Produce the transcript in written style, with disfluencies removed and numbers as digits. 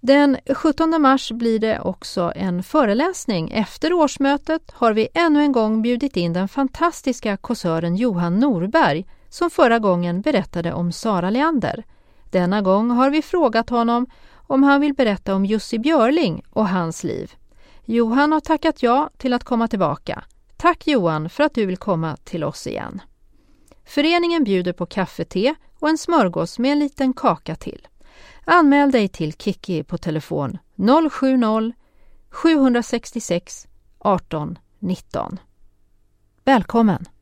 Den 17 mars blir det också en föreläsning. Efter årsmötet har vi ännu en gång bjudit in den fantastiska kåsören Johan Norberg som förra gången berättade om Sara Leander. Denna gång har vi frågat honom om han vill berätta om Jussi Björling och hans liv. Johan har tackat ja till att komma tillbaka. Tack Johan för att du vill komma till oss igen. Föreningen bjuder på kaffe, te och en smörgås med en liten kaka till. Anmäl dig till Kiki på telefon 070-766 18 19. Välkommen!